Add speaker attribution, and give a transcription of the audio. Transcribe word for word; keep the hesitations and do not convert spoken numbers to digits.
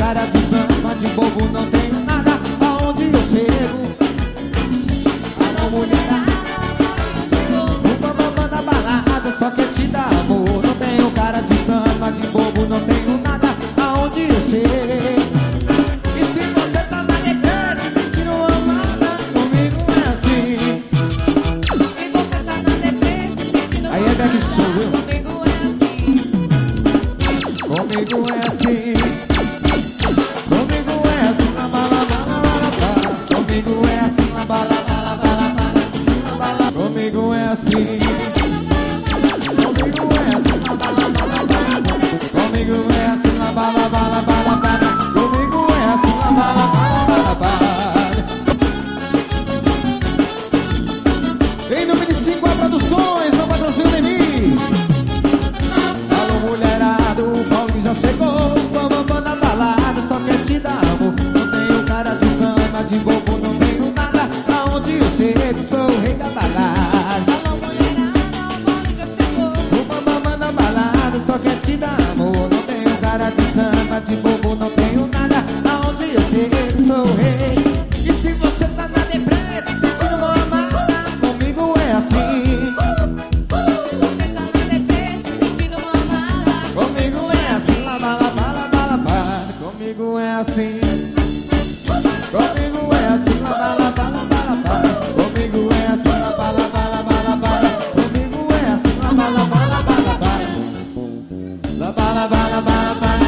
Speaker 1: cara de samba, de bobo não tenho nada. Aonde eu chego, alô mulherada, o bambambam da balada só quer te dar amor. Não tenho cara de samba, de bobo não tenho nada. Aonde eu chego. E se você tá na depressa se sentindo amada, comigo é assim.
Speaker 2: Se você tá na depressa se sentindo
Speaker 1: Aí é deve sou eu.
Speaker 2: comigo é assim.
Speaker 1: Comigo é assim. Comigo é assim, la bala bala bala bala. Comigo é assim, la bala bala bala bala. Comigo é assim. Comigo é assim, la bala bala bala. Comigo é assim, la bala bala bala bala. Comigo é assim, la bala bala bala bala. Em nome de cinco A Produções, meu patrocínio de mim. Alô mulherada, o Paulo já chegou. Vamos na balada, só quer te dar amor. Não tenho cara de samba, de bobo não tenho nada. Aonde eu chego, sou o rei da balada.
Speaker 2: Alô mulherada, o Paulo já chegou.
Speaker 1: O bambambam na balada, só quer te dar amor. Não tenho cara de samba, de bobo não tenho nada. Aonde eu chego, sou o rei. E se você tá na depressa, sentindo uma amada, comigo é assim.
Speaker 2: Você tá na depressa sentindo uma mala.
Speaker 1: Comigo é assim, la bala bala bala bala. Comigo é assim. Comigo é assim, la bala bala bala bala. Comigo é assim, la bala bala bala bala. Comigo é assim, la bala bala bala bala. La bala bala bala bala.